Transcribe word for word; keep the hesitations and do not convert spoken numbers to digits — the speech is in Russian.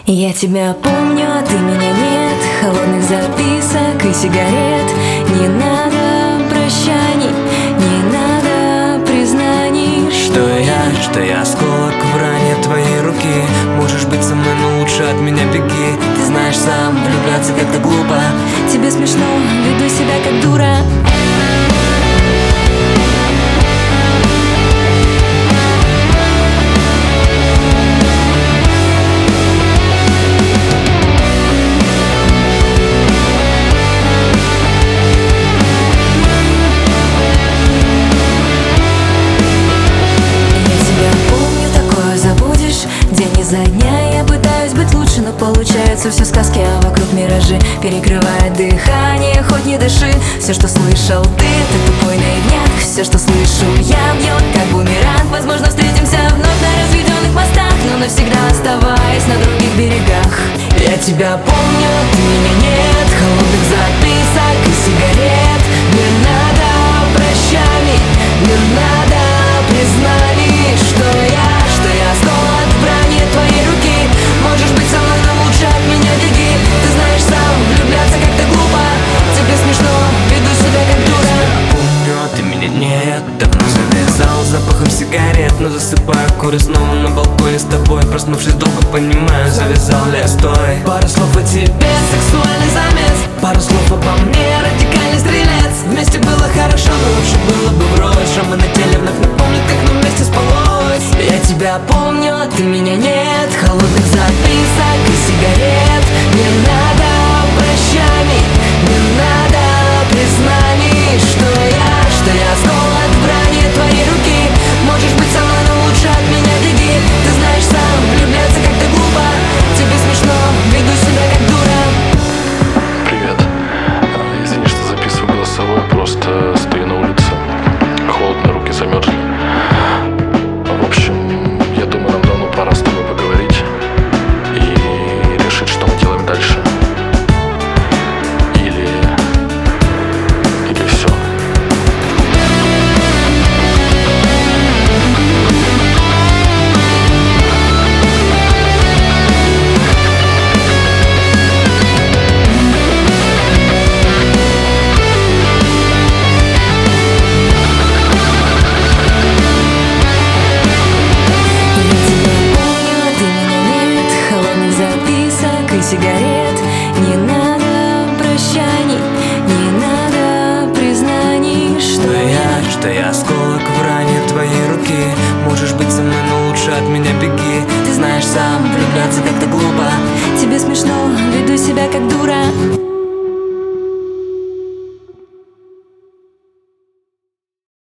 Я тебя помню, а ты меня нет. Холодных записок и сигарет. Не надо прощаний, не надо признаний. Что я, что я осколок в ране твоей руки. Можешь быть со мной, но лучше от меня беги. Ты знаешь сам, влюбляться как-то глупо. Тебе смешно, веду себя как дура. За дня я пытаюсь быть лучше, но получается все сказки, а вокруг миражи. Перекрывает дыхание, хоть не дыши. Все, что слышал ты, это тупой наивняк. Все, что слышу я, бьет как бумеранг. Возможно, встретимся вновь на разведенных мостах, но навсегда оставаясь на других берегах. Я тебя помню, ты меня нет. Холодных записок и сигарет. Не надо прощаний, не надо признаний. Что я, что я осколок в брани твоей руки. Можешь быть со мной, но лучше от меня беги. Ты знаешь сам, влюбляться как-то глупо. Тебе смешно, веду себя как дура. Помню, а ты меня нет. Давно завязал запахом сигарет, но засыпаю курю снова на балконе с тобой. Проснувшись долго понимаю, завязал ли я стой. Пару слов о тебе, сексуальный замес. Пару слов обо мне, радикальный стрелец. Вместе было хорошо, но лучше было бы врозь. Шрамы на теле вновь напомнят, как нам вместе спалось. Я тебя помню, а ты меня нет. Холодных записок и сигарет. Не надо прощаний, не надо признаний. Что я, что я осколок в брани твоей руки. Можешь быть со мной, но лучше от меня беги. Ты знаешь сам, влюбляться как-то глупо. Тебе смешно, веду себя как дура. Привет. Извини, что записываю голосовой. Просто стою на улице. Холодно, руки замерзли. В общем, я думаю, нам давно пора с тобой поговорить и решить, что мы делаем дальше. Или... Или все. Сигарет, не надо прощаний, не надо признаний. Что я, что я осколок в ране твоей руки.